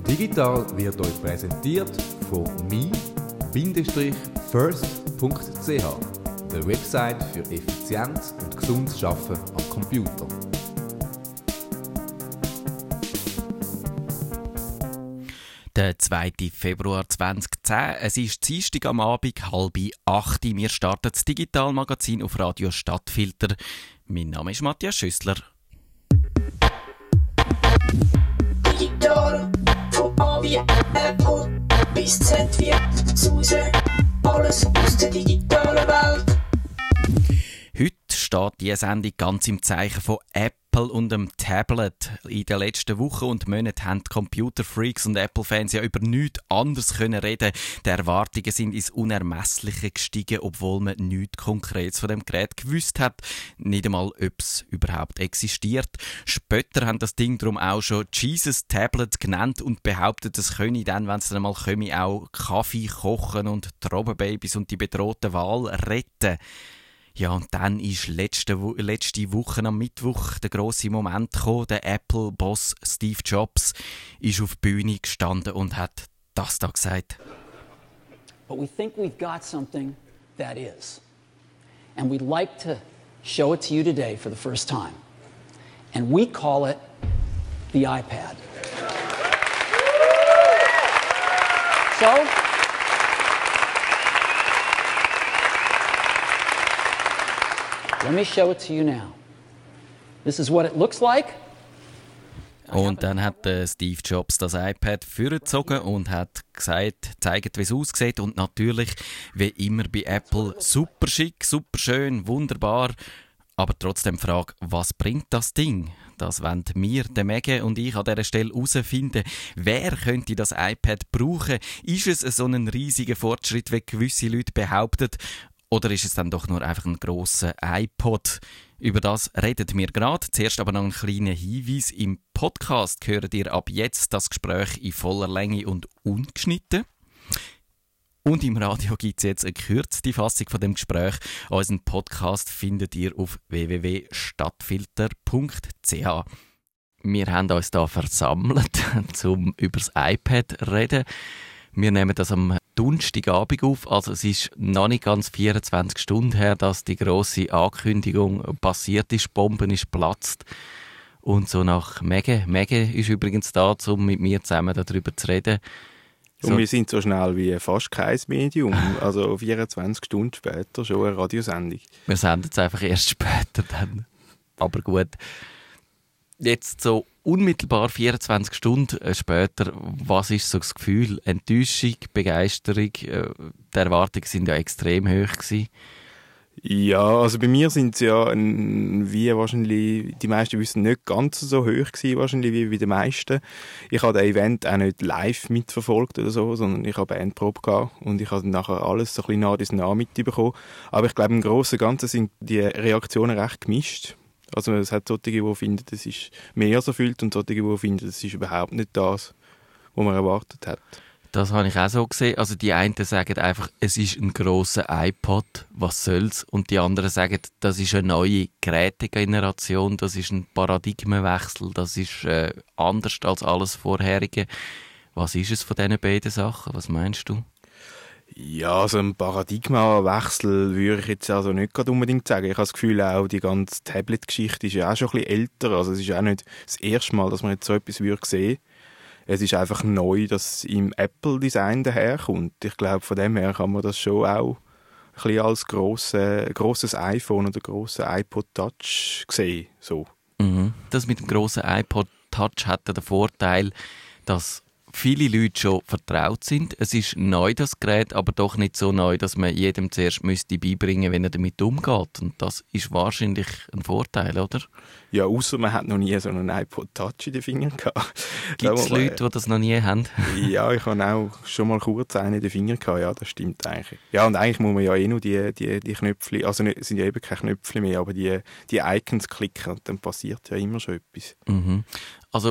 Digital wird euch präsentiert von mi-first.ch, der Website für effizientes und gesundes Arbeiten am Computer. Der 2. Februar 2010. Es ist Dienstag am Abend, 7:30. Wir starten das Digitalmagazin auf Radio Stadtfilter. Mein Name ist Matthias Schüssler. Digital, von A wie Apple bis Z wie Suse, alles aus der digitalen Welt. Heute steht diese Sendung ganz im Zeichen von Apple und dem Tablet. In den letzten Wochen und Monaten haben die Computerfreaks und Apple-Fans ja über nichts anderes können reden. Die Erwartungen sind ins Unermessliche gestiegen, obwohl man nichts Konkretes von dem Gerät gewusst hat. Nicht einmal, ob es überhaupt existiert. Später haben das Ding darum auch schon Jesus Tablet genannt und behauptet, es könne dann, wenn es dann mal komme, auch Kaffee kochen und die Robbenbabys und die bedrohten Wale retten. Ja, und dann ist letzte Woche am Mittwoch der grosse Moment gekommen. Der Apple-Boss Steve Jobs ist auf die Bühne gestanden und hat das da gesagt. But we think we've got something that is. And we'd like to show it to you today for the first time. And we call it the iPad. So, let me show it to you now. This is what it looks like. Und dann hat Steve Jobs das iPad vorgezogen und hat gesagt, zeigt, wie es aussieht. Und natürlich, wie immer bei Apple, super schick, super schön, wunderbar. Aber trotzdem die Frage, was bringt das Ding? Das wollen wir, der Mege und ich, an dieser Stelle herausfinden. Wer könnte das iPad brauchen? Ist es so ein riesiger Fortschritt, wie gewisse Leute behaupten? Oder ist es dann doch nur einfach ein grosser iPod? Über das redet wir gerade. Zuerst aber noch einen kleinen Hinweis. Im Podcast hört ihr ab jetzt das Gespräch in voller Länge und ungeschnitten. Und im Radio gibt es jetzt eine gekürzte Fassung von dem Gespräch. Unseren Podcast findet ihr auf www.stadtfilter.ch. Wir haben uns hier versammelt, um über das iPad zu reden. Wir nehmen das am Donnerstagabend auf, also es ist noch nicht ganz 24 Stunden her, dass die grosse Ankündigung passiert ist, die Bombe ist geplatzt. Und so nach Mege ist übrigens da, um mit mir zusammen darüber zu reden. So. Und wir sind so schnell wie fast kein Medium, also 24 Stunden später schon eine Radiosendung. Wir senden es einfach erst später dann, aber gut. Jetzt so unmittelbar 24 Stunden später, was ist so das Gefühl? Enttäuschung, Begeisterung? Die Erwartungen sind ja extrem hoch gewesen. Ja, also bei mir sind sie ja, wie wahrscheinlich, die meisten wissen, nicht ganz so hoch gewesen, wahrscheinlich wie bei den meisten. Ich habe das Event auch nicht live mitverfolgt oder so, sondern ich habe Bandprobe gehabt und ich habe nachher alles so ein bisschen nah mitbekommen. Aber ich glaube, im Großen und Ganzen sind die Reaktionen recht gemischt. Also es hat solche, die finden, es ist mehr als erfüllt und solche, die finden, es ist überhaupt nicht das, was man erwartet hat. Das habe ich auch so gesehen. Also die einen sagen einfach, es ist ein grosser iPod, was soll's? Und die anderen sagen, das ist eine neue Gerätegeneration, das ist ein Paradigmenwechsel, das ist anders als alles Vorherige. Was ist es von diesen beiden Sachen? Was meinst du? Ja, also ein Paradigmenwechsel würde ich jetzt also nicht gerade unbedingt sagen. Ich habe das Gefühl, auch die ganze Tablet-Geschichte ist ja auch schon ein bisschen älter. Also es ist auch nicht das erste Mal, dass man jetzt so etwas sehen würde. Es ist einfach neu, dass im Apple-Design daherkommt. Ich glaube, von dem her kann man das schon auch ein bisschen als grosses iPhone oder grosser iPod Touch sehen. So. Mhm. Das mit dem grossen iPod Touch hat den Vorteil, dass viele Leute schon vertraut sind. Es ist neu, das Gerät, aber doch nicht so neu, dass man jedem zuerst beibringen müsste, wenn er damit umgeht. Und das ist wahrscheinlich ein Vorteil, oder? Ja, außer man hat noch nie so einen iPod Touch in den Fingern gehabt. Gibt es Leute, die das noch nie haben? Ja, ich habe auch schon mal kurz einen in den Fingern gehabt. Ja, das stimmt eigentlich. Ja, und eigentlich muss man ja nur die Knöpfchen, also es sind ja eben keine Knöpfchen mehr, aber die Icons klicken und dann passiert ja immer schon etwas. Mhm. Also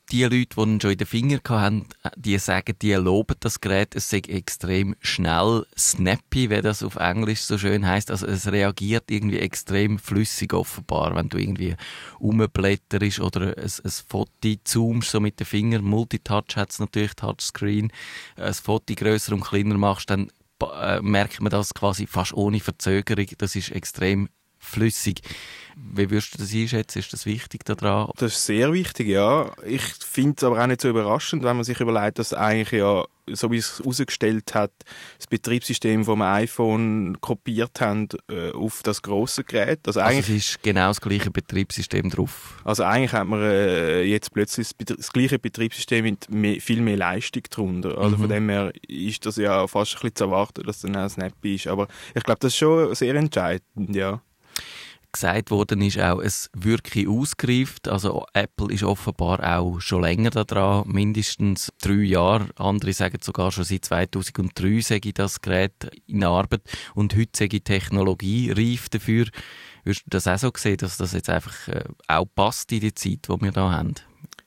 die Leute, die ihn schon in den Fingern hatten, die sagen, die loben das Gerät. Es sei extrem schnell, snappy, wie das auf Englisch so schön heisst. Also es reagiert irgendwie extrem flüssig offenbar, wenn du irgendwie rumblätterst oder ein Foto zoomst, so mit den Fingern. Multitouch hat es natürlich, Touchscreen. Ein Foto grösser und kleiner machst, dann merkt man das quasi fast ohne Verzögerung. Das ist extrem flüssig. Wie würdest du das einschätzen? Ist das wichtig daran? Das ist sehr wichtig, ja. Ich finde es aber auch nicht so überraschend, wenn man sich überlegt, dass eigentlich ja, so wie es herausgestellt hat, das Betriebssystem vom iPhone kopiert haben auf das grosse Gerät. Also es ist genau das gleiche Betriebssystem drauf. Also eigentlich hat man jetzt plötzlich das gleiche Betriebssystem mit viel mehr Leistung drunter. Also von dem her ist das ja fast ein bisschen zu erwarten, dass dann auch Snappy ist. Aber ich glaube, das ist schon sehr entscheidend, ja. Gesagt worden ist auch, es wirke ausgereift. Also Apple ist offenbar auch schon länger daran, mindestens 3 Jahre. Andere sagen sogar schon seit 2003 sei das Gerät in Arbeit. Und heute sei die Technologie reif dafür. Würdest du das auch so sehen, dass das jetzt einfach auch passt in die Zeit, die wir da haben?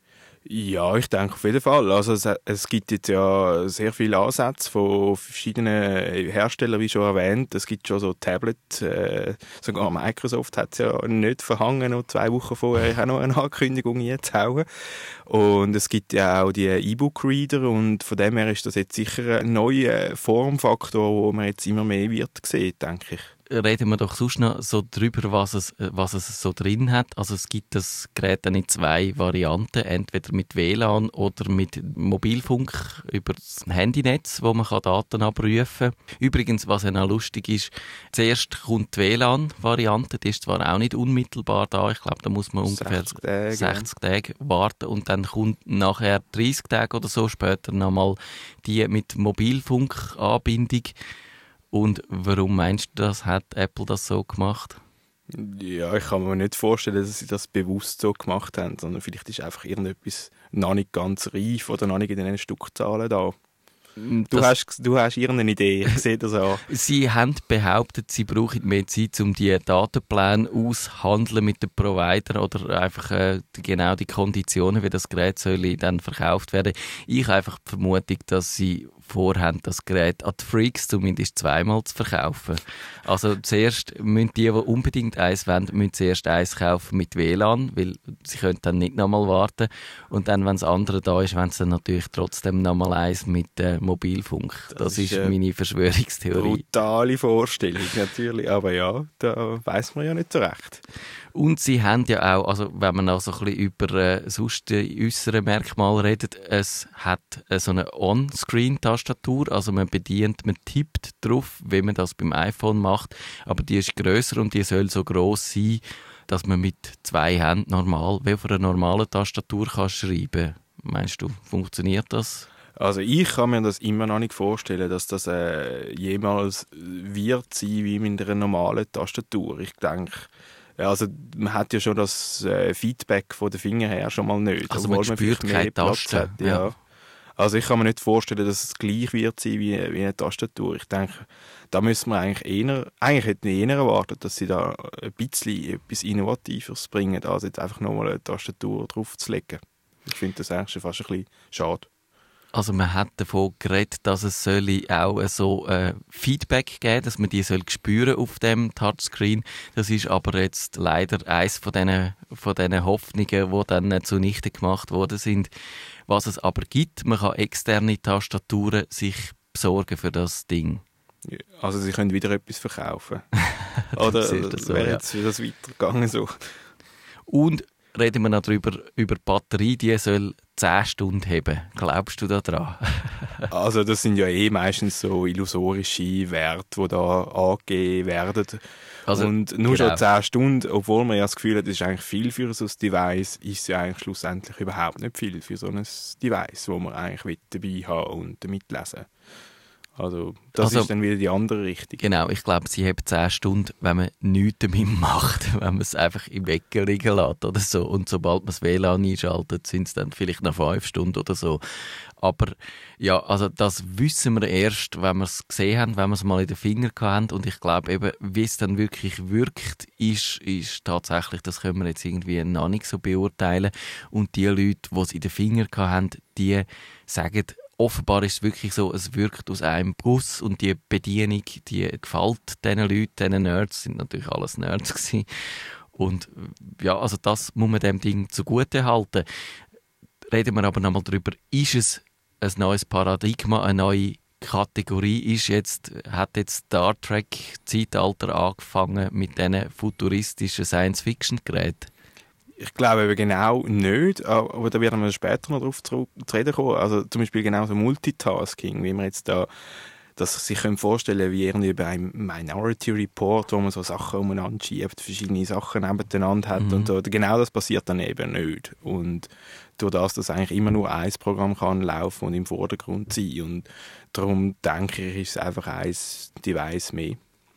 Ja, ich denke auf jeden Fall. Also es gibt jetzt ja sehr viele Ansätze von verschiedenen Herstellern, wie schon erwähnt. Es gibt schon so Tablets, sogar Microsoft hat es ja nicht verhangen, noch 2 Wochen vorher. Ich habe noch eine Ankündigung jetzt hauen. Und es gibt ja auch die E-Book-Reader und von dem her ist das jetzt sicher ein neuer Formfaktor, wo man jetzt immer mehr wird sehen, denke ich. Reden wir doch sonst noch so drüber, was es so drin hat. Also es gibt das Gerät dann in 2 Varianten, entweder mit WLAN oder mit Mobilfunk über das Handynetz, wo man Daten abrufen kann. Übrigens, was ja noch lustig ist, zuerst kommt die WLAN-Variante, die ist zwar auch nicht unmittelbar da, ich glaube, da muss man ungefähr 60 Tage warten und dann kommt nachher 30 Tage oder so später nochmal die mit Mobilfunkanbindung. Und warum meinst du das? Hat Apple das so gemacht? Ja, ich kann mir nicht vorstellen, dass sie das bewusst so gemacht haben, sondern vielleicht ist einfach irgendetwas noch nicht ganz reif oder noch nicht in den Stückzahlen da. Du hast irgendeine Idee, ich sehe das auch. Sie haben behauptet, sie brauchen mehr Zeit, um die Datenpläne auszuhandeln mit den Provider oder einfach genau die Konditionen, wie das Gerät soll dann verkauft werden. Ich habe einfach die Vermutung, dass sie vorhaben, das Gerät an die Freaks zumindest 2-mal zu verkaufen. Also zuerst müssen die unbedingt eins wollen, müssen zuerst eins kaufen mit WLAN, weil sie können dann nicht nochmal warten. Und dann, wenn das andere da ist, wollen sie dann natürlich trotzdem nochmal eins mit Mobilfunk. Das ist meine Verschwörungstheorie. Brutale Vorstellung, natürlich. Aber ja, da weiss man ja nicht so recht. Und sie haben ja auch, also wenn man auch so ein bisschen über sonst die äußeren Merkmale redet, es hat so eine On-Screen-Tastatur, also man tippt drauf, wie man das beim iPhone macht, aber die ist grösser und die soll so gross sein, dass man mit 2 Händen normal, wie auf einer normalen Tastatur kann schreiben. Meinst du, funktioniert das? Also ich kann mir das immer noch nicht vorstellen, dass das jemals wird sein wie mit einer normalen Tastatur. Ich denke, also man hat ja schon das Feedback von den Fingern her schon mal nicht. Also man spürt keine Taste. Ja. Also ich kann mir nicht vorstellen, dass es gleich wird sein wie eine Tastatur. Ich denke, da müssen wir eigentlich hätten wir eher erwartet, dass sie da ein bisschen etwas Innovativeres bringen, als jetzt einfach nochmal eine Tastatur draufzulegen. Ich finde das eigentlich schon fast ein bisschen schade. Also man hat davon geredet, dass es auch so Feedback geben, dass man die spüren auf dem Touchscreen. Das ist aber jetzt leider eins von diesen Hoffnungen, die dann zunichte gemacht worden sind. Was es aber gibt, man kann externe Tastaturen sich besorgen für das Ding. Ja, also sie können wieder etwas verkaufen. Oder so, wäre jetzt das weitergegangen so. Und reden wir noch über die Batterie, die soll 10 Stunden haben. Glaubst du daran? Also das sind ja meistens so illusorische Werte, die da angegeben werden. Also, und nur schon 10 Stunden, obwohl man ja das Gefühl hat, das ist eigentlich viel für so ein Device, ist es ja eigentlich schlussendlich überhaupt nicht viel für so ein Device, wo man eigentlich dabei haben und damit lesen. Also das ist dann wieder die andere Richtung. Genau, ich glaube, sie haben 10 Stunden, wenn man nichts damit macht, wenn man es einfach im Wecker liegen lässt oder so. Und sobald man das WLAN einschaltet, sind es dann vielleicht noch 5 Stunden oder so. Aber ja, also das wissen wir erst, wenn wir es gesehen haben, wenn wir es mal in den Fingern haben. Und ich glaube eben, wie es dann wirklich wirkt, ist tatsächlich, das können wir jetzt irgendwie noch nicht so beurteilen. Und die Leute, die es in den Fingern haben, die sagen, offenbar ist es wirklich so, es wirkt aus einem Guss und die Bedienung, die gefällt diesen Leuten, diesen Nerds, sind natürlich alles Nerds gewesen. Und ja, also das muss man dem Ding zugute halten. Reden wir aber nochmal darüber, ist es ein neues Paradigma, eine neue Kategorie, hat jetzt Star Trek Zeitalter angefangen mit diesen futuristischen Science-Fiction-Geräten? Ich glaube eben genau nicht, aber da werden wir später noch darauf zu reden kommen. Also zum Beispiel genau so Multitasking, wie man jetzt da, dass Sie sich vorstellen wie irgendwie bei einem Minority Report, wo man so Sachen umeinander schiebt, verschiedene Sachen nebeneinander hat und so. Genau das passiert dann eben nicht. Und durch das, dass eigentlich immer nur ein Programm kann laufen und im Vordergrund sein. Und darum denke ich, ist es einfach ein Device mehr.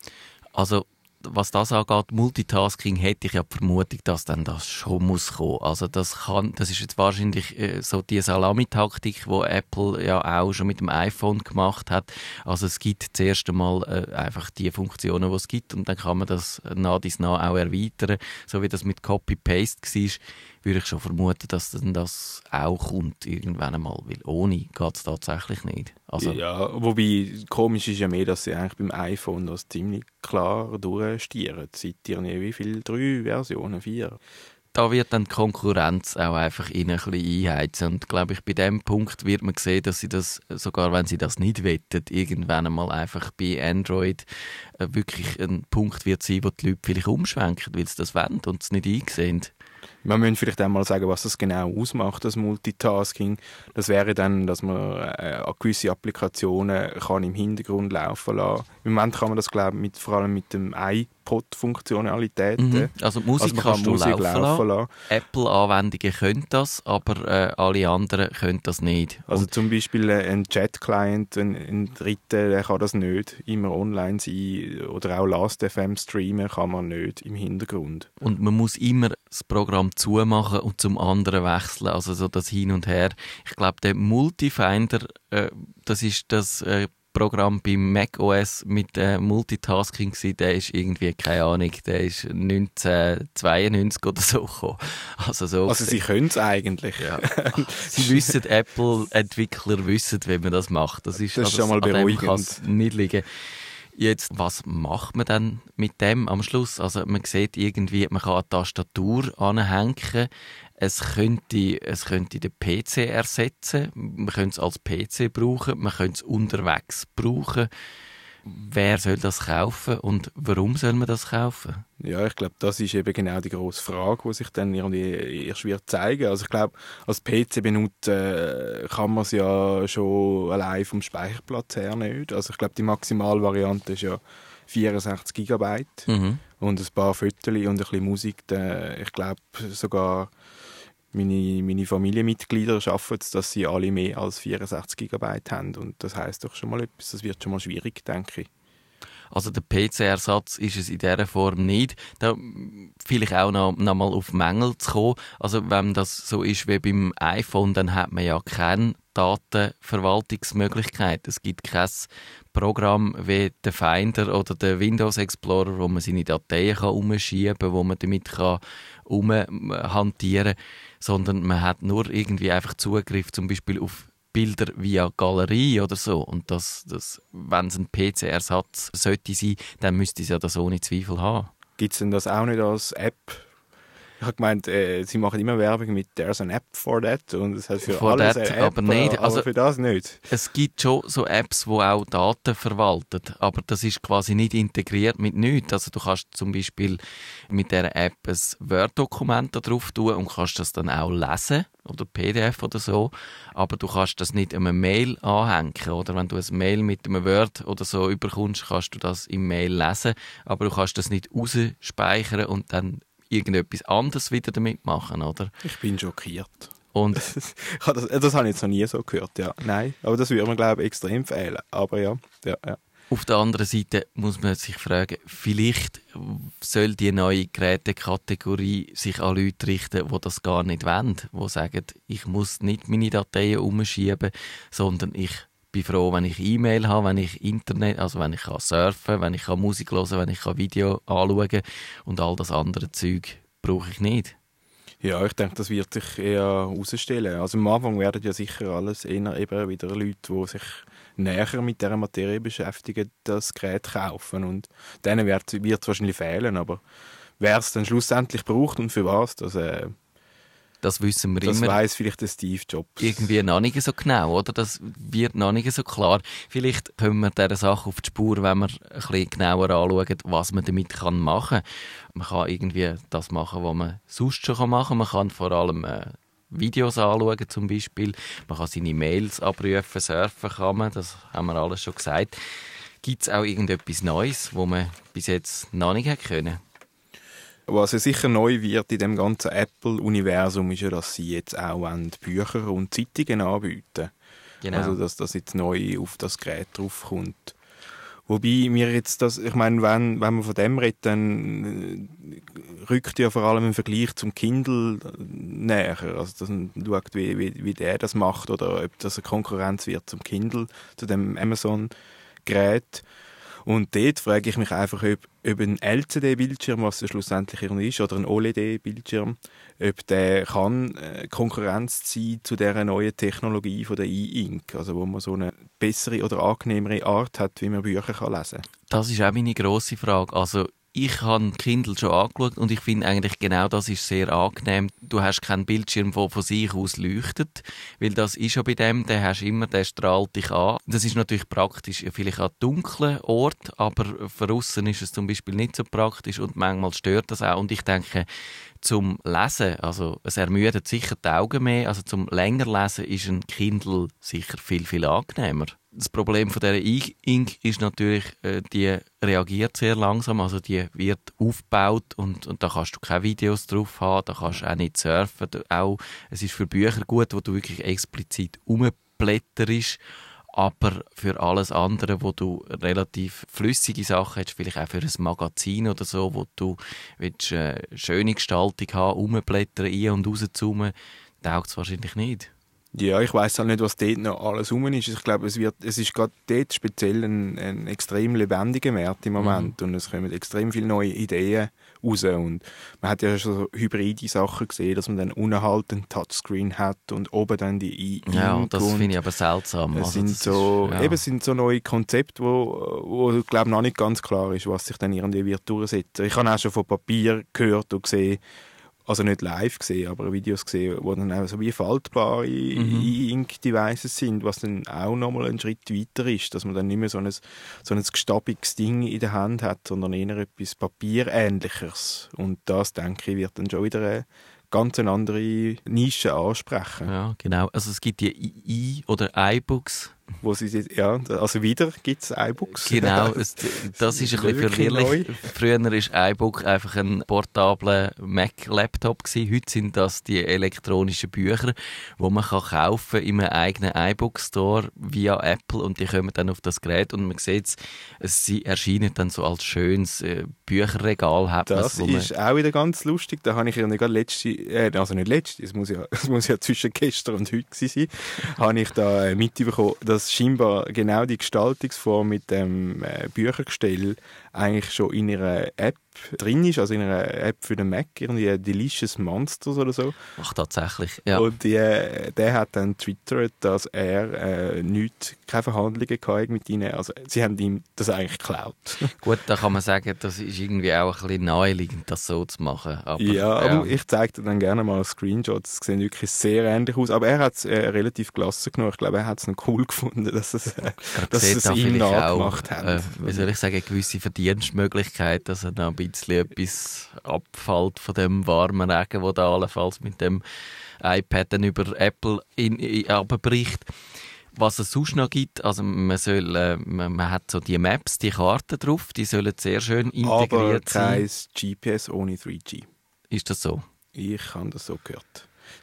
Also was das angeht, Multitasking, hätte ich ja die Vermutung, dass dann das schon muss kommen. Also das ist jetzt wahrscheinlich so die Salamitaktik, die Apple ja auch schon mit dem iPhone gemacht hat. Also es gibt zuerst einmal einfach die Funktionen, die es gibt und dann kann man das nach dies nach auch erweitern. So wie das mit Copy-Paste war, würde ich schon vermuten, dass dann das auch kommt irgendwann einmal, weil ohne geht es tatsächlich nicht. Also, ja, wobei komisch ist ja mehr, dass sie eigentlich beim iPhone das ziemlich klar durchstieren. Seit irgendwie wie viel? 3 Versionen? 4? Da wird dann die Konkurrenz auch einfach ein bisschen einheizen. Und glaube ich, bei dem Punkt wird man sehen, dass sie das, sogar wenn sie das nicht wettet, irgendwann einmal einfach bei Android wirklich ein Punkt wird sein, wo die Leute vielleicht umschwenken, weil sie das wollen und es nicht einsehen. Wir müssen vielleicht einmal sagen, was das genau ausmacht, das Multitasking. Das wäre dann, dass man gewisse Applikationen kann im Hintergrund laufen lassen. Im Moment kann man das, glaube ich, vor allem mit dem iPod-Funktionalitäten. Also Musik kannst du laufen lassen. Apple-Anwendungen können das, aber alle anderen können das nicht. Also zum Beispiel ein Chat-Client, ein Dritter, der kann das nicht immer online sein. Oder auch Last.fm streamen kann man nicht im Hintergrund. Und man muss immer das Programm zumachen und zum anderen wechseln, also so das Hin und Her. Ich glaube, der Multifinder, das ist das Programm beim macOS mit Multitasking gewesen, der ist irgendwie, keine Ahnung, der ist 1992 oder so gekommen. Also sie können es eigentlich. Ja. Sie wissen, Apple-Entwickler wissen, wie man das macht. Das ist schon mal beruhigend. Nicht liegen. Jetzt, was macht man dann mit dem am Schluss? Also man sieht irgendwie, man kann eine Tastatur anhängen. Es könnte den PC ersetzen. Man könnte es als PC brauchen. Man könnte es unterwegs brauchen. Wer soll das kaufen und warum soll man das kaufen? Ja, ich glaube, das ist eben genau die grosse Frage, die sich dann irgendwie erst wird zeigen. Also ich glaube, als PC-Benutzer kann man es ja schon allein vom Speicherplatz her nicht. Also ich glaube, die Maximalvariante ist ja 64 GB und ein paar Fotos und ein bisschen Musik. Ich glaube sogar meine Familienmitglieder schaffen es, dass sie alle mehr als 64 GB haben. Und das heisst doch schon mal etwas. Das wird schon mal schwierig, denke ich. Also der PC-Ersatz ist es in dieser Form nicht. Da vielleicht auch noch mal auf Mängel zu kommen. Also wenn das so ist wie beim iPhone, dann hat man ja keine Datenverwaltungsmöglichkeit. Es gibt kein Programm wie der Finder oder der Windows Explorer, wo man seine Dateien umschieben kann, wo man damit hantieren kann, sondern man hat nur irgendwie einfach Zugriff zum Beispiel auf Bilder via Galerie oder so. Und wenn es ein PC-Ersatz sollte sein, dann müsste es ja das ohne Zweifel haben. Gibt es denn das auch nicht als App? Ich habe gemeint, sie machen immer Werbung mit «There's an App for that» und es hat für alles eine App, aber nicht. Also, aber für das nicht. Es gibt schon so Apps, die auch Daten verwalten, aber das ist quasi nicht integriert mit nichts. Also du kannst zum Beispiel mit dieser App ein Word-Dokument da drauf tun und kannst das dann auch lesen oder PDF oder so, aber du kannst das nicht einem Mail anhängen, oder wenn du ein Mail mit einem Word oder so überkommst, kannst du das im Mail lesen, aber du kannst das nicht rausspeichern und dann irgendetwas anderes wieder damit machen, oder? Ich bin schockiert. Und das habe ich jetzt noch nie so gehört, ja. Nein, aber das würde mir, glaube ich, extrem fehlen. Aber ja. Auf der anderen Seite muss man sich fragen, vielleicht soll die neue Gerätekategorie sich an Leute richten, die das gar nicht wollen, die sagen, ich muss nicht meine Dateien umschieben, sondern ich bin froh, wenn ich E-Mail habe, wenn ich Internet, also wenn ich kann surfen, wenn ich kann Musik hören, wenn ich kann Video anschauen und all das andere Zeug brauche ich nicht. Ja, ich denke, das wird sich eher herausstellen. Also am Anfang werden ja sicher alles eher eben wieder Leute, die sich näher mit dieser Materie beschäftigen, das Gerät kaufen. Und denen wird es wahrscheinlich fehlen. Aber wer es dann schlussendlich braucht und für was, das wissen wir das immer. weiss vielleicht der Steve Jobs. Irgendwie noch nicht so genau, oder? Das wird noch nicht so klar. Vielleicht kommen wir dieser Sache auf die Spur, wenn wir ein bisschen genauer anschauen, was man damit machen kann. Man kann irgendwie das machen, was man sonst schon machen kann. Man kann vor allem Videos anschauen zum Beispiel. Man kann seine Mails abrufen, surfen kann man. Das haben wir alles schon gesagt. Gibt es auch irgendetwas Neues, was man bis jetzt noch nicht hat können? Was ja sicher neu wird in dem ganzen Apple-Universum, ist ja, dass sie jetzt auch Bücher und Zeitungen anbieten. Genau. Also, dass das jetzt neu auf das Gerät draufkommt. Wobei mir jetzt das, ich meine, wenn man von dem redet, dann rückt ja vor allem im Vergleich zum Kindle näher. Also, dass man schaut, wie der das macht oder ob das eine Konkurrenz wird zum Kindle, zu dem Amazon-Gerät. Und dort frage ich mich einfach, ob ein LCD-Bildschirm, was es schlussendlich irgendwie ist, oder ein OLED-Bildschirm, ob der kann Konkurrenz sein zu dieser neuen Technologie von der E-Ink, also wo man so eine bessere oder angenehmere Art hat, wie man Bücher lesen kann. Das ist auch meine grosse Frage. Also ich habe Kindle schon angeschaut und ich finde eigentlich genau das ist sehr angenehm. Du hast keinen Bildschirm, der von sich aus leuchtet, weil das ist ja bei dem, der strahlt dich an. Das ist natürlich praktisch, vielleicht an dunklen Orten, aber für aussen ist es zum Beispiel nicht so praktisch und manchmal stört das auch. Und ich denke, zum Lesen, also es ermüdet sicher die Augen mehr, also zum länger Lesen ist ein Kindle sicher viel, viel angenehmer. Das Problem von dieser E-Ink ist natürlich, die reagiert sehr langsam, also die wird aufgebaut und da kannst du keine Videos drauf haben, da kannst du auch nicht surfen. Es ist für Bücher gut, wo du wirklich explizit rumblätterst, aber für alles andere, wo du relativ flüssige Sachen hast, vielleicht auch für ein Magazin oder so, wo du willst, schöne Gestaltung haben, rumblättern, ein- und rauszoomen, taugt es wahrscheinlich nicht. Ja, ich weiss halt nicht, was dort noch alles rum ist. Ich glaube, es ist gerade dort speziell ein extrem lebendiger Markt im Moment und es kommen extrem viele neue Ideen raus. Und man hat ja schon so hybride Sachen gesehen, dass man dann unten halt einen Touchscreen hat und oben dann die E-Ink. Ja, das finde ich aber seltsam. Es sind so neue Konzepte, wo glaube noch nicht ganz klar ist, was sich dann irgendwie wird durchsetzen. Ich habe auch schon von Papier gehört und gesehen, also nicht live gesehen, aber Videos gesehen, wo dann auch so wie faltbare E-Ink-Devices sind, was dann auch nochmal einen Schritt weiter ist, dass man dann nicht mehr so ein gestabiges Ding in der Hand hat, sondern eher etwas Papierähnlicheres. Und das, denke ich, wird dann schon wieder eine ganz andere Nische ansprechen. Ja, genau. Also es gibt die oder iBooks. Wo sie, ja, also wieder gibt es iBooks. Genau, das ist ein bisschen verwirrlich. Früher war iBook einfach ein portabler Mac-Laptop gewesen. Heute sind das die elektronischen Bücher, die man kaufen kann in einem eigenen iBook-Store via Apple und die kommen dann auf das Gerät und man sieht sie erscheinen dann so als schönes Bücherregal. Das ist auch wieder ganz lustig. Da habe ich ja es muss ja zwischen gestern und heute sein, habe ich da mitbekommen, dass scheinbar genau die Gestaltungsform mit dem Büchergestell eigentlich schon in ihrer App drin ist, also in einer App für den Mac, irgendwie Delicious Monsters oder so. Ach, tatsächlich, ja. Und der hat dann twittert, dass er keine Verhandlungen hatte mit ihnen. Also sie haben ihm das eigentlich geklaut. Gut, da kann man sagen, das ist irgendwie auch ein bisschen naheliegend, das so zu machen. Aber, aber ich zeige dir dann gerne mal Screenshots. Es sehen wirklich sehr ähnlich aus. Aber er hat es relativ gelassen genommen. Ich glaube, er hat es noch cool gefunden, dass es ihm nachgemacht hat. Wie soll ich sagen, eine gewisse Verdienstmöglichkeit, dass er noch ein bisschen etwas abfällt von dem warmen Regen, der da allenfalls mit dem iPad dann über Apple abbricht. Was es sonst noch gibt, also man hat so die Maps, die Karten drauf, die sollen sehr schön integriert sein. Aber kein GPS ohne 3G. Ist das so? Ich habe das so gehört.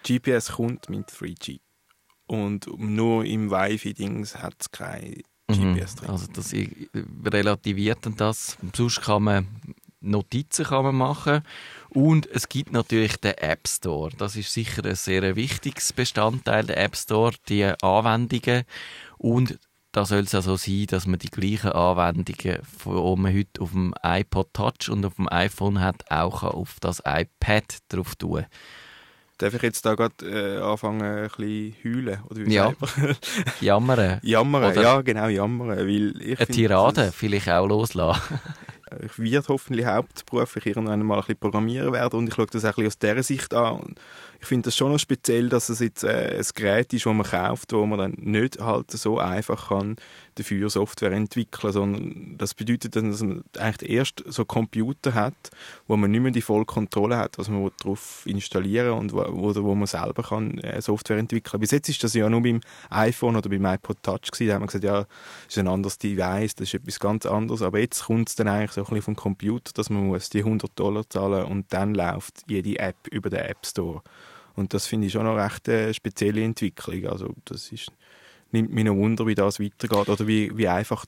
GPS kommt mit 3G. Und nur im Wi-Fi-Dings hat es kein GPS drin. Also das relativiert dann das. Sonst kann man Notizen machen. Und es gibt natürlich den App Store. Das ist sicher ein sehr wichtiges Bestandteil, der App Store, die Anwendungen. Und da soll es also sein, dass man die gleichen Anwendungen, die man heute auf dem iPod Touch und auf dem iPhone hat, auch auf das iPad drauf tun kann. Darf ich jetzt da gerade anfangen, ein bisschen heulen? Oder wie ja, jammern. Jammern, oder ja genau, jammern. Weil ich eine Tirade vielleicht auch loslassen. Ich werde hoffentlich hauptberuflich irgendwann mal ein bisschen programmieren werden und ich schaue das auch ein bisschen aus dieser Sicht an. Und ich finde das schon noch speziell, dass es jetzt ein Gerät ist, das man kauft, wo man dann nicht halt so einfach kann dafür Software entwickeln, sondern das bedeutet dann, dass man eigentlich erst so Computer hat, wo man nicht mehr die volle Kontrolle hat, was man darauf installieren und wo man selber kann Software entwickeln. Bis jetzt ist das ja nur beim iPhone oder beim iPod Touch gewesen. Da haben wir gesagt, ja, das ist ein anderes Device, das ist etwas ganz anderes. Aber jetzt kommt es dann eigentlich so ein bisschen vom Computer, dass man muss die $100 zahlen und dann läuft jede App über den App Store. Und das finde ich schon noch recht eine spezielle Entwicklung. Also das nimmt mich noch Wunder, wie das weitergeht oder wie einfach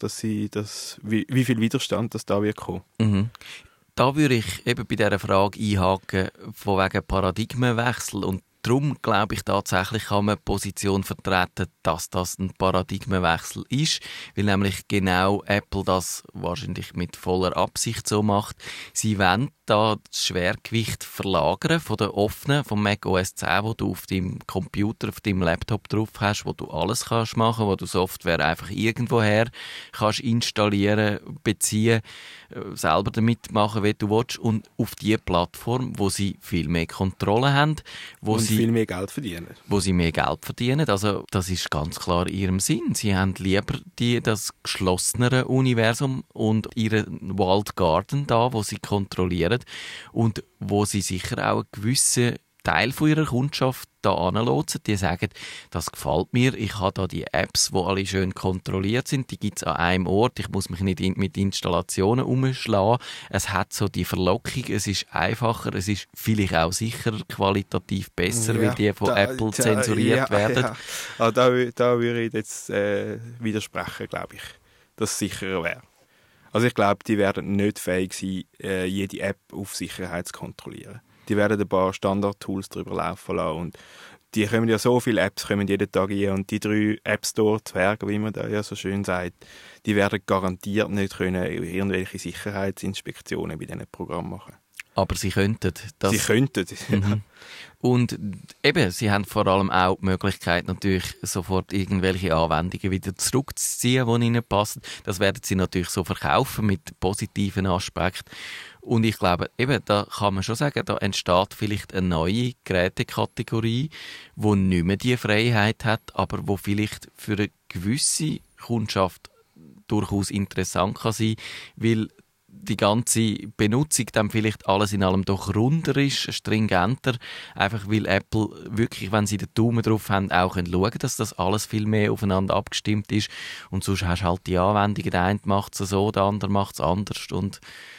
wie viel Widerstand das da wird kommen. Mhm. Da würde ich eben bei dieser Frage einhaken, von wegen Paradigmenwechsel. Und darum glaube ich tatsächlich, kann man die Position vertreten, dass das ein Paradigmenwechsel ist, weil nämlich genau Apple das wahrscheinlich mit voller Absicht so macht. Sie wollen da das Schwergewicht verlagern von der offenen, vom Mac OS 10, wo du auf deinem Computer, auf deinem Laptop drauf hast, wo du alles kannst machen, wo du Software einfach irgendwoher kannst installieren, beziehen, selber damit machen, wie du willst, und auf die Plattform, wo sie viel mehr Kontrolle haben, wo sie viel mehr Geld verdienen. Wo sie mehr Geld verdienen. Also das ist ganz klar in ihrem Sinn. Sie haben lieber das geschlossenere Universum und ihren Walled Garden da, wo sie kontrollieren und wo sie sicher auch einen gewissen Teil von ihrer Kundschaft da anlotsen. Die sagen, das gefällt mir, ich habe da die Apps, die alle schön kontrolliert sind, die gibt es an einem Ort, ich muss mich nicht mit Installationen umschlagen. Es hat so die Verlockung, es ist einfacher, es ist vielleicht auch sicher qualitativ besser, weil die von Apple zensuriert werden. Ja. Also da würde ich jetzt widersprechen, glaube ich, dass es sicherer wäre. Also ich glaube, die werden nicht fähig sein, jede App auf Sicherheit zu kontrollieren. Die werden ein paar Standard-Tools drüber laufen lassen und die kommen ja so viele Apps kommen jeden Tag rein und die 3 App Store-Zwerge, wie man da ja so schön sagt, die werden garantiert nicht können irgendwelche Sicherheitsinspektionen bei diesen Programmen machen. Aber sie könnten. Sie könnten. Mhm. Und eben, sie haben vor allem auch die Möglichkeit, natürlich sofort irgendwelche Anwendungen wieder zurückzuziehen, die ihnen passen. Das werden sie natürlich so verkaufen mit positiven Aspekten. Und ich glaube, eben, da kann man schon sagen, da entsteht vielleicht eine neue Gerätekategorie, die nicht mehr die Freiheit hat, aber die vielleicht für eine gewisse Kundschaft durchaus interessant kann sein, weil die ganze Benutzung dann vielleicht alles in allem doch runder ist, stringenter, einfach weil Apple wirklich, wenn sie den Daumen drauf haben, auch schauen können, dass das alles viel mehr aufeinander abgestimmt ist und sonst hast du halt die Anwendungen, der eine macht es so, der andere macht es anders und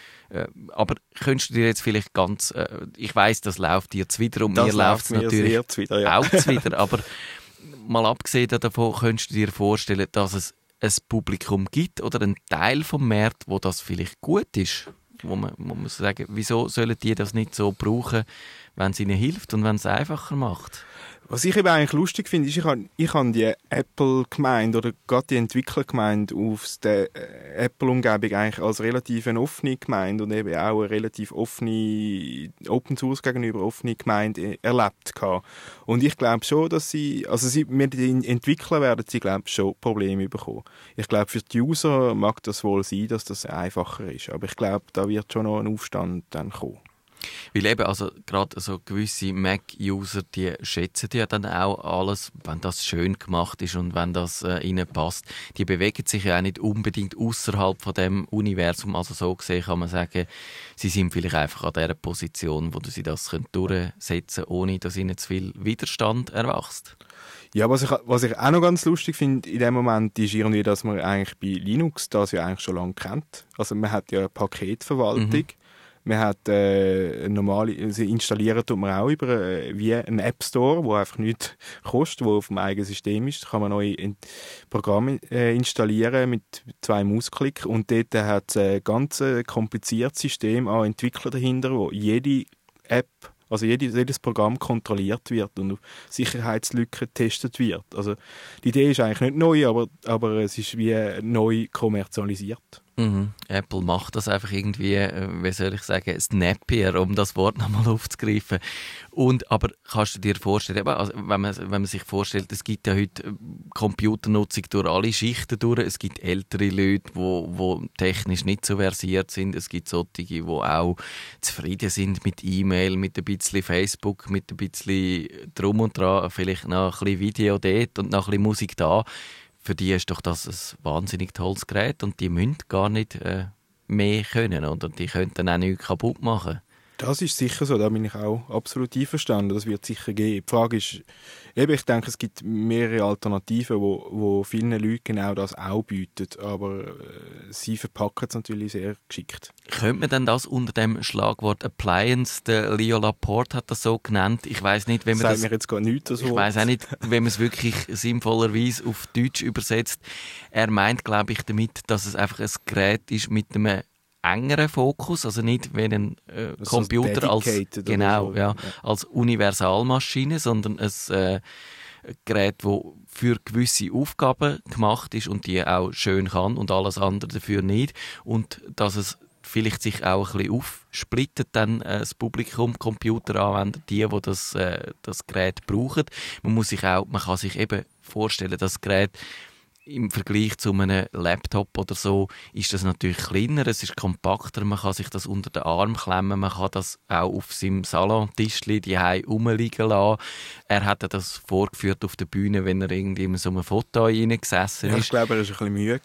aber könntest du dir jetzt vielleicht ganz, ich weiss, das läuft dir zuwider und mir läuft es natürlich zuwider, ja. auch zuwider, aber mal abgesehen davon, könntest du dir vorstellen, dass es ein Publikum gibt oder einen Teil vom Markt, wo das vielleicht gut ist, wo man muss sagen, wieso sollen die das nicht so brauchen, wenn es ihnen hilft und wenn es einfacher macht? Was ich eben eigentlich lustig finde, ist, ich habe die Apple-Gemeinde oder gerade die Entwicklergemeinde auf der Apple-Umgebung eigentlich als relativ eine offene Gemeinde und eben auch eine relativ offene, Open Source gegenüber offene Gemeinde erlebt gehabt. Und ich glaube schon, dass mit den Entwicklern werden sie, glaube ich, schon Probleme bekommen. Ich glaube, für die User mag das wohl sein, dass das einfacher ist. Aber ich glaube, da wird schon noch ein Aufstand dann kommen. Weil eben, also gerade so gewisse Mac-User, die schätzen ja dann auch alles, wenn das schön gemacht ist und wenn das ihnen passt. Die bewegen sich ja auch nicht unbedingt außerhalb von dem Universum. Also so gesehen kann man sagen, sie sind vielleicht einfach an der Position, wo sie das durchsetzen können, ohne dass ihnen zu viel Widerstand erwächst. Ja, was ich auch noch ganz lustig finde in dem Moment, ist irgendwie, dass man eigentlich bei Linux das ja eigentlich schon lange kennt. Also man hat ja eine Paketverwaltung. Man hat sie installieren tut man auch über wie einen App Store, wo einfach nichts kostet, wo auf dem eigenen System ist. Da kann man neue Programme installieren mit 2 Mausklick und dort hat es ein ganz kompliziertes System an Entwicklern dahinter, wo jede App, also jedes Programm kontrolliert wird und auf Sicherheitslücken getestet wird. Also die Idee ist eigentlich nicht neu, aber es ist wie neu kommerzialisiert. Mhm. Apple macht das einfach irgendwie, wie soll ich sagen, snappier, um das Wort nochmal aufzugreifen. Aber kannst du dir vorstellen, also wenn man sich vorstellt, es gibt ja heute Computernutzung durch alle Schichten durch, es gibt ältere Leute, die technisch nicht so versiert sind, es gibt solche, die auch zufrieden sind mit E-Mail, mit ein bisschen Facebook, mit ein bisschen drum und dran, vielleicht noch ein bisschen Video dort und noch ein bisschen Musik da. Für die ist doch das ein wahnsinnig tolles Gerät und die müssen gar nicht mehr können, oder? Die können dann auch nichts kaputt machen. Das ist sicher so, da bin ich auch absolut einverstanden. Das wird sicher geben. Die Frage ist, ich denke, es gibt mehrere Alternativen, wo vielen Leuten genau das auch bieten, aber sie verpacken es natürlich sehr geschickt. Könnte man denn das unter dem Schlagwort Appliance, der Leo Laporte hat das so genannt, ich weiss nicht, wenn man das... Sagt mir jetzt gar nichts, das Wort. Ich weiss auch nicht, wenn man es wirklich sinnvollerweise auf Deutsch übersetzt. Er meint, glaube ich, damit, dass es einfach ein Gerät ist mit einem engeren Fokus, also nicht wie ein Computer als, genau, so. Ja, als Universalmaschine, sondern ein Gerät, das für gewisse Aufgaben gemacht ist und die auch schön kann und alles andere dafür nicht. Und dass es vielleicht sich auch ein bisschen aufsplittet, dann das Publikum, Computeranwender, die das Gerät brauchen. Man kann sich eben vorstellen, dass das Gerät im Vergleich zu einem Laptop oder so ist das natürlich kleiner, es ist kompakter, man kann sich das unter den Arm klemmen, man kann das auch auf seinem Salontischli daheim rumliegen lassen. Er hat das vorgeführt auf der Bühne, wenn er irgendwie in so einem Foto reingesessen ist. Ja, ich glaube, er war ein bisschen müde.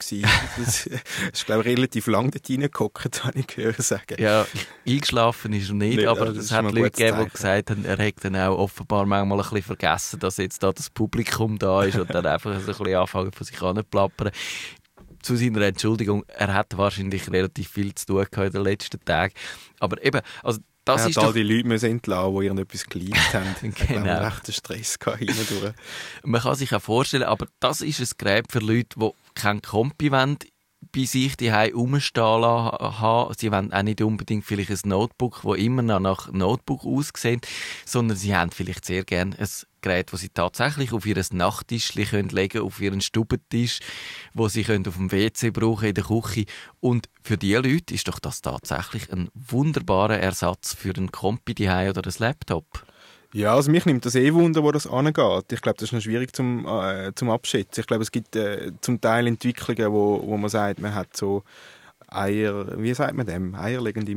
Er ist, glaube ich, relativ lange dort reingehockt, habe ich gehört sagen. Ja, eingeschlafen ist er nicht, aber es hat Leute gegeben, die gesagt haben, er hätte dann auch offenbar manchmal ein bisschen vergessen, dass jetzt da das Publikum da ist und dann einfach so ein bisschen anfangen von sich an plappern. Zu seiner Entschuldigung, er hat wahrscheinlich relativ viel zu tun gehabt in den letzten Tagen. Aber eben, also das er ist hat all die Leute entlassen, die irgendetwas geleakt haben. Genau. Er hat rechten Stress gehabt hindurch. Man kann sich auch vorstellen, aber das ist ein Gerät für Leute, die kein Kompi wollen, bei sich die rumstehen haben. Sie wollen auch nicht unbedingt vielleicht ein Notebook, das immer noch nach Notebook aussieht, sondern sie haben vielleicht sehr gerne ein Gerät, das sie tatsächlich auf ihr Nachttischchen legen können, auf ihren Stubentisch, wo sie auf dem WC brauchen in der Küche. Und für diese Leute ist doch das tatsächlich ein wunderbarer Ersatz für einen Kompi daheim oder ein Laptop. Ja, also mich nimmt das Wunder, wo das angeht. Ich glaube, das ist noch schwierig zum Abschätzen. Ich glaube, es gibt zum Teil Entwicklungen, wo man sagt, man hat so Eier, wie sagt man dem? Eierlegende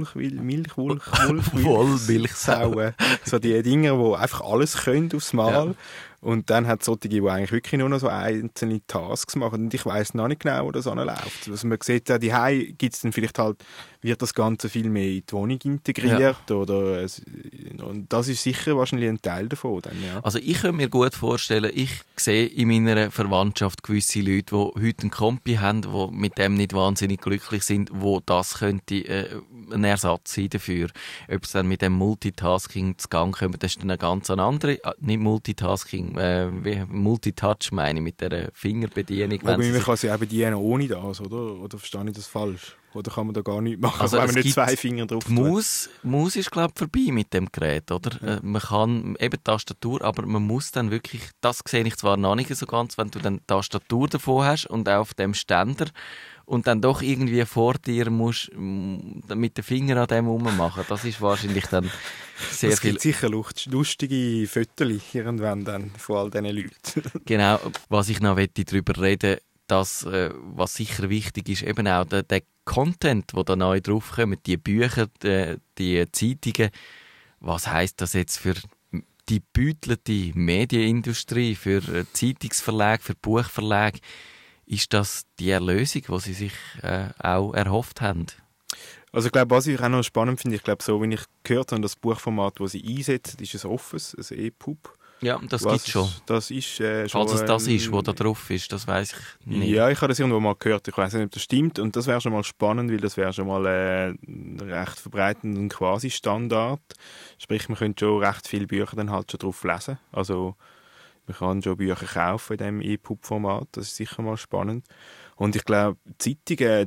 Wollmilchsauen. So die Dinger, die einfach alles können aufs Mal. Ja. Und dann hat es solche, die eigentlich wirklich nur noch so einzelne Tasks machen. Und ich weiss noch nicht genau, wo das anläuft. Also man sieht ja, daheim gibt's dann vielleicht halt, wird das Ganze viel mehr in die Wohnung integriert. Ja. Und das ist sicher wahrscheinlich ein Teil davon. Dann, ja. Also ich könnte mir gut vorstellen, ich sehe in meiner Verwandtschaft gewisse Leute, die heute einen Kompi haben, die mit dem nicht wahnsinnig glücklich sind, wo das könnte ein Ersatz sein dafür. Ob es dann mit dem Multitasking zu Gang kommt, das ist dann eine ganz andere, nicht Multitasking, wie Multitouch meine ich, mit der Fingerbedienung. Aber man kann sie auch bedienen ohne das, oder? Oder verstehe ich das falsch? Oder kann man da gar nichts machen, also wenn man nicht 2 Finger drauf tut? Maus ist, glaube ich, vorbei mit dem Gerät, oder? Ja. Man kann eben Tastatur, aber man muss dann wirklich, das sehe ich zwar noch nicht so ganz, wenn du dann Tastatur davon hast und auch auf dem Ständer und dann doch irgendwie vor dir musst mit den Fingern an dem rummachen. Das ist wahrscheinlich dann sehr das viel... Es gibt sicher lustige Fotos irgendwann dann von all diesen Leuten. Genau, was ich noch darüber reden, das, was sicher wichtig ist, eben auch der Content, der da neu draufkommt, die Bücher, die Zeitungen. Was heisst das jetzt für die gebeutelte Medienindustrie, für Zeitungsverlage, für Buchverlage? Ist das die Erlösung, die sie sich auch erhofft haben? Also ich glaube, was ich auch noch spannend finde, ich glaube, so wie ich gehört habe, das Buchformat, das sie einsetzen, ist ein offenes, ein EPUB. Ja, das gibt es schon. Das ist schon... Falls es das ist, was da drauf ist, das weiss ich nicht. Ja, ich habe das irgendwo mal gehört. Ich weiss nicht, ob das stimmt. Und das wäre schon mal spannend, weil das wäre schon mal recht verbreitend und quasi Standard. Sprich, man könnte schon recht viele Bücher dann halt schon drauf lesen. Also man kann schon Bücher kaufen in diesem EPUB-Format. Das ist sicher mal spannend. Und ich glaube, Zeitungen,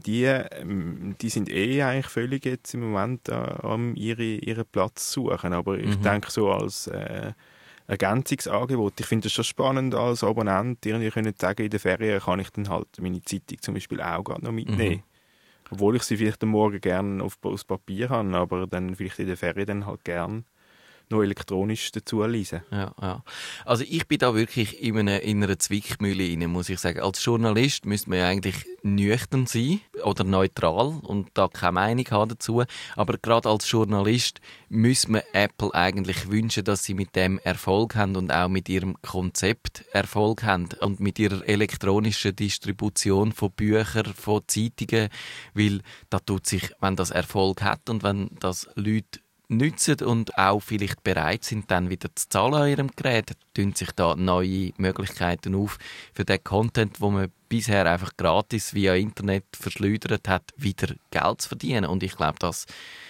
die sind eigentlich völlig jetzt im Moment ihren Platz suchen. Aber ich denke so als Ergänzungsangebot. Ich finde es schon spannend als Abonnent. Irgendwie können sagen, in den Ferien kann ich dann halt meine Zeitung zum Beispiel auch gerade noch mitnehmen. Obwohl ich sie vielleicht am Morgen gerne aus Papier habe, aber dann vielleicht in den Ferien dann halt gerne noch elektronisch dazu lesen. Ja. Also ich bin da wirklich in einer Zwickmühle rein, muss ich sagen. Als Journalist müsste man ja eigentlich nüchtern sein oder neutral und da keine Meinung haben dazu. Aber gerade als Journalist müsste man Apple eigentlich wünschen, dass sie mit dem Erfolg haben und auch mit ihrem Konzept Erfolg haben und mit ihrer elektronischen Distribution von Büchern, von Zeitungen, weil da tut sich, wenn das Erfolg hat und wenn das Leute nützen und auch vielleicht bereit sind, dann wieder zu zahlen an ihrem Gerät, tun sich da neue Möglichkeiten auf, für den Content, wo man bisher einfach gratis via Internet verschleudert hat, wieder Geld zu verdienen. Und ich glaube, das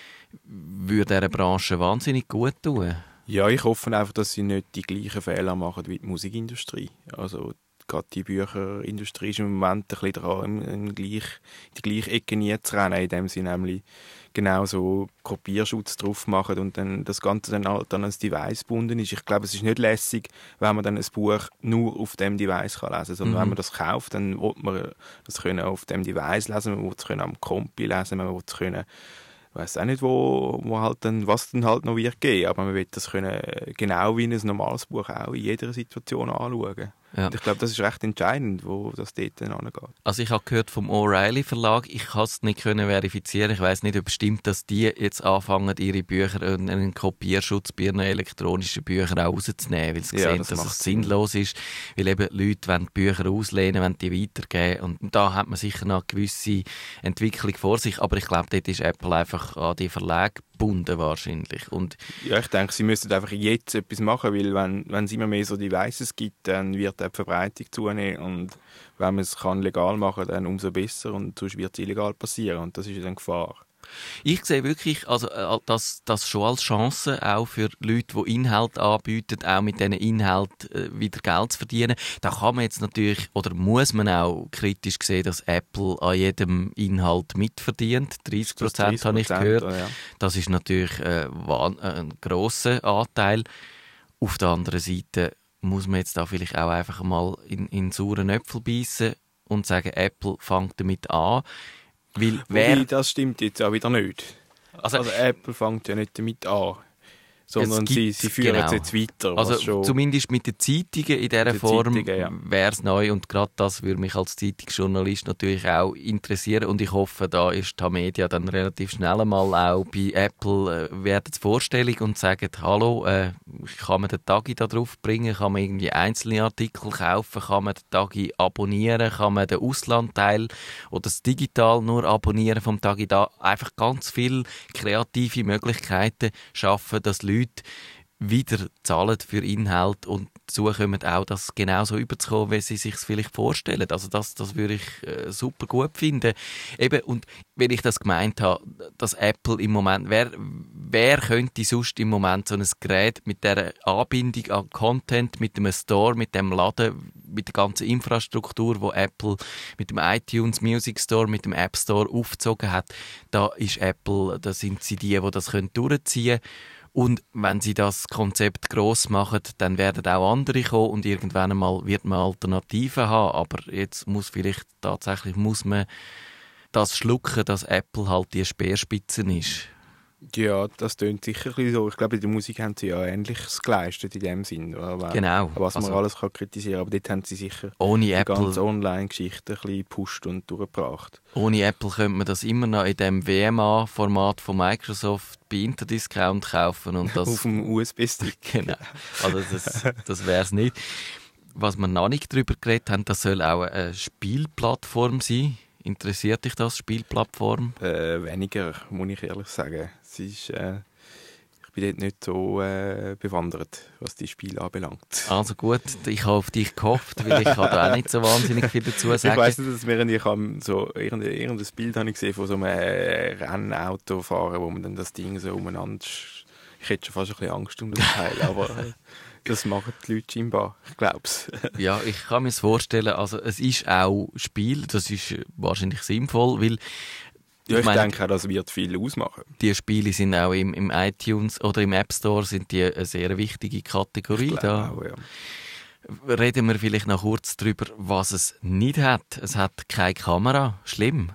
würde dieser Branche wahnsinnig gut tun. Ja, ich hoffe einfach, dass sie nicht die gleichen Fehler machen wie die Musikindustrie. Also gerade die Bücherindustrie ist im Moment ein bisschen dran, in die gleiche Ecke nie zu rennen, indem sie nämlich genau so Kopierschutz drauf machen und dann das Ganze dann halt an ein Device gebunden ist. Ich glaube, es ist nicht lässig, wenn man dann ein Buch nur auf dem Device kann lesen kann, sondern wenn man das kauft, dann will man das können auf dem Device lesen, man will es können am Kompi lesen, man will es können, ich weiss auch nicht, wo halt dann, was dann halt noch wird geben, aber man will das können genau wie ein normales Buch auch in jeder Situation anschauen. Ja. Und ich glaube, das ist recht entscheidend, wo das dort dann angeht. Also ich habe gehört vom O'Reilly Verlag, ich kann es nicht verifizieren, ich weiss nicht, ob es stimmt, dass die jetzt anfangen, ihre Bücher einen Kopierschutz bei ihren elektronischen Büchern auch rauszunehmen, weil sie sehen, dass es sinnlos ist, weil eben Leute wollen die Bücher auslehnen, wollen die weitergeben und da hat man sicher noch eine gewisse Entwicklung vor sich, aber ich glaube, dort ist Apple einfach an die Verlage gebunden wahrscheinlich. Und ja, ich denke, sie müssten einfach jetzt etwas machen, weil wenn es immer mehr so Devices gibt, dann wird die Verbreitung zunehmen und wenn man es legal machen kann, dann umso besser und sonst wird es illegal passieren und das ist dann Gefahr. Ich sehe wirklich, also, das schon als Chance, auch für Leute, die Inhalte anbieten, auch mit diesen Inhalten wieder Geld zu verdienen. Da kann man jetzt natürlich, oder muss man auch kritisch sehen, dass Apple an jedem Inhalt mitverdient. 30% habe ich gehört. Ja. Das ist natürlich ein grosser Anteil. Auf der anderen Seite muss man jetzt da vielleicht auch einfach mal in sauren Äpfel beißen und sagen, Apple fängt damit an. Weil das stimmt jetzt auch wieder nicht. Also Apple fängt ja nicht damit an, sondern sie führen es jetzt weiter. Also zumindest mit den Zeitungen in dieser Form wäre es neu und gerade das würde mich als Zeitungsjournalist natürlich auch interessieren und ich hoffe, da ist die Media dann relativ schnell einmal auch bei Apple werden sie vorstellig und sagen, hallo, kann man den Tagi da drauf bringen, kann man irgendwie einzelne Artikel kaufen, kann man den Tagi abonnieren, kann man den Auslandteil oder das digital nur abonnieren vom Tagi, da einfach ganz viele kreative Möglichkeiten schaffen, dass Leute wieder zahlen für Inhalt und zukommen auch, das genauso überzukommen, wie sie sich es vielleicht vorstellen. Also das würde ich super gut finden. Eben, und wenn ich das gemeint habe, dass Apple im Moment, wer könnte sonst im Moment so ein Gerät mit der Anbindung an Content, mit dem Store, mit dem Laden, mit der ganzen Infrastruktur, wo Apple mit dem iTunes Music Store, mit dem App Store aufgezogen hat, da ist Apple, da sind sie die das durchziehen können. Und wenn sie das Konzept gross machen, dann werden auch andere kommen und irgendwann einmal wird man Alternativen haben. Aber jetzt muss man das schlucken, dass Apple halt die Speerspitze ist. Ja, das tönt sicher ein bisschen so. Ich glaube, in der Musik haben sie ja Ähnliches geleistet in dem Sinn. Genau. Was man alles kann kritisieren kann. Aber dort haben sie sicher ohne die Apple ganze Online-Geschichte ein bisschen gepusht und durchgebracht. Ohne Apple könnte man das immer noch in dem WMA-Format von Microsoft bei Interdiscount kaufen. Und das auf dem USB-Stick. Genau. Also das wäre es nicht. Was wir noch nicht darüber geredet haben, das soll auch eine Spielplattform sein. Interessiert dich das, Spielplattform? Weniger, muss ich ehrlich sagen. Ich bin dort nicht so bewandert, was die Spiele anbelangt. Also gut, ich habe auf dich gehofft, weil ich kann da auch nicht so wahnsinnig viel dazu sagen. Ich weiss nicht, dass ich so irgendein Bild habe ich gesehen von so einem Rennauto fahren, wo man dann das Ding so umeinander... Ich hätte schon fast ein bisschen Angst um das Teil, aber das machen die Leute scheinbar, ich glaube es. Ja, ich kann mir das vorstellen, also es ist auch Spiel, das ist wahrscheinlich sinnvoll, weil ich denke auch, das wird viel ausmachen. Die Spiele sind auch im iTunes oder im App Store sind die eine sehr wichtige Kategorie. Da auch, ja. Reden wir vielleicht noch kurz darüber, was es nicht hat. Es hat keine Kamera. Schlimm.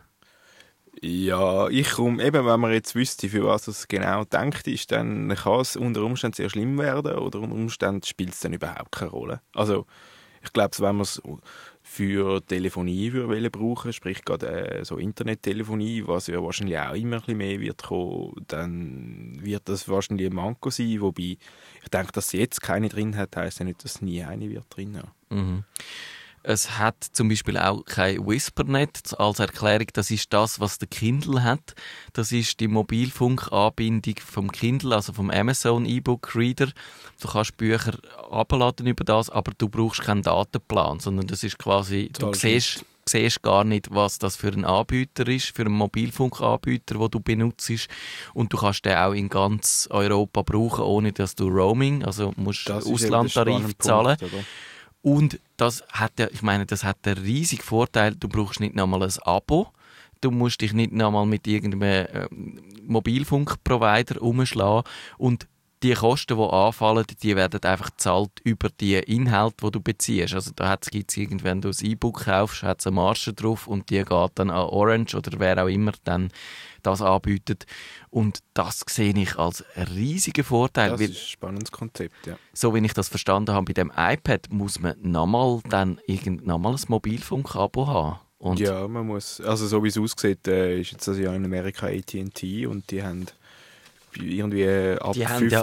Ja, wenn man jetzt wüsste, für was es genau gedacht ist, dann kann es unter Umständen sehr schlimm werden oder unter Umständen spielt es dann überhaupt keine Rolle. Also ich glaube, wenn man es für Telefonie brauchen, sprich gerade so Internettelefonie, was ja wahrscheinlich auch immer ein bisschen mehr wird kommen, dann wird das wahrscheinlich ein Manko sein, wobei ich denke, dass sie jetzt keine drin hat, heisst ja nicht, dass nie eine wird drin haben. Mhm. Es hat zum Beispiel auch kein WhisperNet als Erklärung. Das ist das, was der Kindle hat. Das ist die Mobilfunkanbindung vom Kindle, also vom Amazon E-Book Reader. Du kannst Bücher abladen über das, aber du brauchst keinen Datenplan, sondern das ist quasi, du siehst gar nicht, was das für ein Anbieter ist, für einen Mobilfunkanbieter, den du benutzt. Und du kannst den auch in ganz Europa brauchen, ohne dass du Roaming, also musst Auslandtarif zahlen. Punkt, und das hat ja, ich meine, das hat einen riesigen Vorteil. Du brauchst nicht nochmal ein Abo. Du musst dich nicht nochmal mit irgendeinem Mobilfunkprovider umschlagen. Und die Kosten, die anfallen, die werden einfach gezahlt über die Inhalte, die du beziehst. Also da gibt es irgendwann, wenn du ein E-Book kaufst, hat es eine Marge drauf und die geht dann an Orange oder wer auch immer dann das anbietet. Und das sehe ich als riesigen Vorteil. Das ist ein spannendes Konzept, ja. So wie ich das verstanden habe, bei dem iPad muss man nochmal ein Mobilfunk-Abo haben. Und ja, man muss, also so wie es aussieht, ist jetzt das ja in Amerika AT&T und die haben irgendwie ab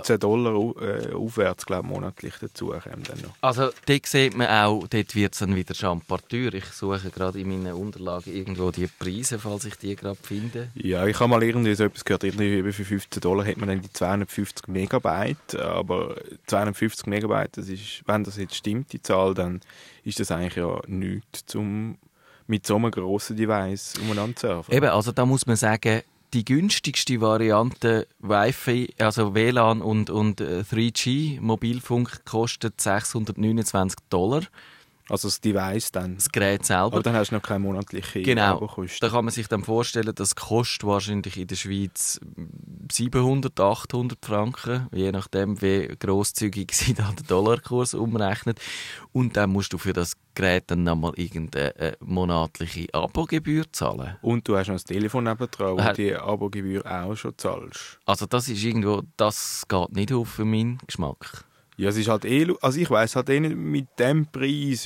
$15 aufwärts, glaube ich, monatlich dazu kommen dann noch. Also dort sieht man auch, dort wird es dann wieder Champagner. Ich suche gerade in meinen Unterlagen irgendwo die Preise, falls ich die gerade finde. Ja, ich habe mal irgendwie so etwas gehört, irgendwie für $15 hat man dann die 250 Megabyte, aber 250 Megabyte, das ist, wenn das jetzt stimmt, die Zahl, dann ist das eigentlich ja nichts, mit so einem grossen Device umeinander zu surfen. Eben, also da muss man sagen, die günstigste Variante Wi-Fi, also WLAN und 3G Mobilfunk kostet $629. Also das Device dann? Das Gerät selber. Aber dann hast du noch keine monatliche Abo-Kosten. Da kann man sich dann vorstellen, das kostet wahrscheinlich in der Schweiz 700, 800 Franken, je nachdem, wie grosszügig sie da den Dollarkurs umrechnet. Und dann musst du für das Gerät dann nochmal irgendeine monatliche Abogebühr zahlen. Und du hast noch das Telefon nebendran, wo die Abogebühr auch schon zahlst. Also das ist irgendwo, das geht nicht auf für meinen Geschmack. Ja, es ist halt also ich weiss halt nicht mit dem Preis,